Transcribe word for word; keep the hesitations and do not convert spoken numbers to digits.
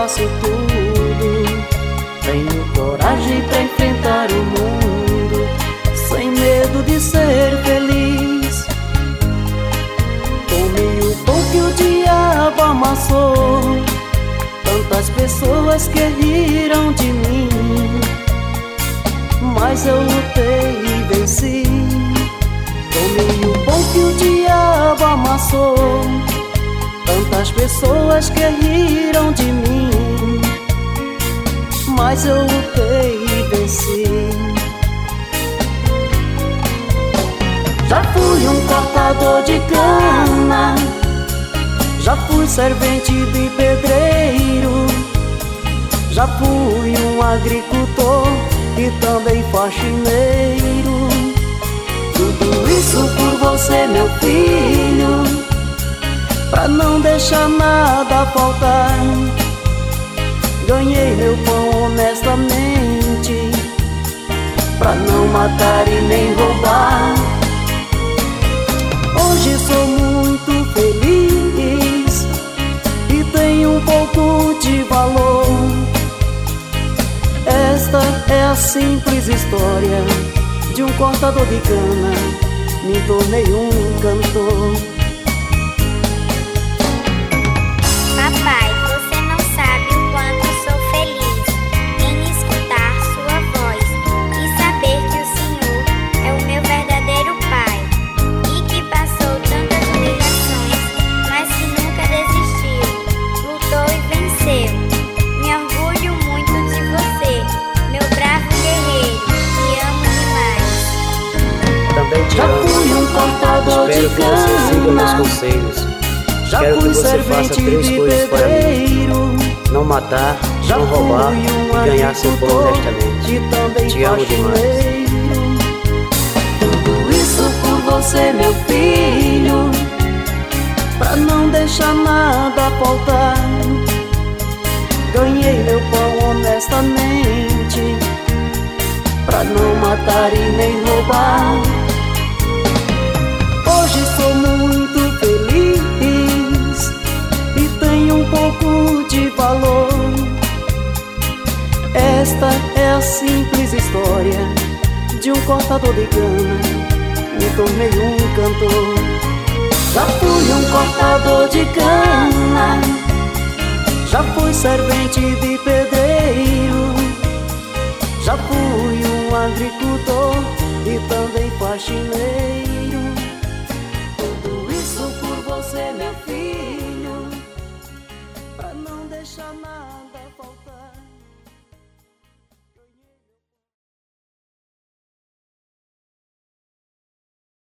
faço tudo. Tenho coragem pra enfrentar o mundo, sem medo de ser feliz. Comi o pão que o diabo amassou, tantas pessoas que riram de mim, mas eu lutei e venci. Comi o pão que o diabo amassou, tantas pessoas que riram de mim, mas eu lutei e venci. Já fui um cortador de cana, já fui servente de pedreiro, já fui um agricultor e também faxineiro. Tudo isso por você, meu filho, pra não deixar nada faltar. Ganhei meu pão honestamente, pra não matar e nem roubar. Hoje sou muito feliz e tenho um pouco de valor. Esta é a simples história de um cortador de cana, me tornei um cantor. Papai, você não sabe o quanto sou feliz em escutar sua voz e saber que o Senhor é o meu verdadeiro Pai e que passou tantas humilhações, mas que nunca desistiu, lutou e venceu. Me orgulho muito de você, meu bravo guerreiro, te amo demais. Também te Já amo. fui um cortador Espero de que você siga meus cana, conselhos. já Quero que fui você faça servente três de coisas para mim: pedreiro, não matar, já não roubar fui um e ganhar seu pão agricultor honestamente. e também Te amo demais. faxineiro. Tudo isso por você, meu filho, pra não deixar nada faltar. Ganhei meu pão honestamente, pra não matar e nem roubar. Hoje sou muito feliz e tenho um pouco de valor. Esta é a simples história de um cortador de cana, me tornei um cantor. Já fui um cortador de cana, já fui servente de pedreiro, já fui um agricultor e também faxineiro. Tudo isso por você, meu filho, pra não deixar nada